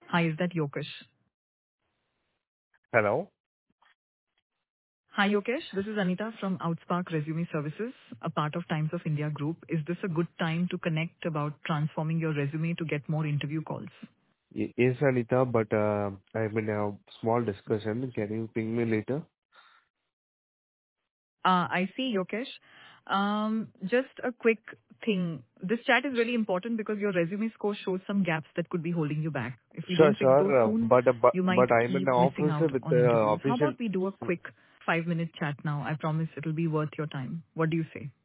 Hi, is that Yokesh? Hello? Hi, Yokesh. This is Anita from Outspark Resume Services, a part of Times of India Group. Is this a good time to connect about transforming your resume to get more interview calls? Yes, Anita, but I'm in a small discussion. Can you ping me later? I see, Yokesh. Just a quick thing. This chat is really important because your resume score shows some gaps that could be holding you back. If we Sure, don't fix those sure. soon, you might But I'm in the keep missing office out with on the interviews. How official. about we do a quick 5-minute chat now? I promise it'll be worth your time. What do you say?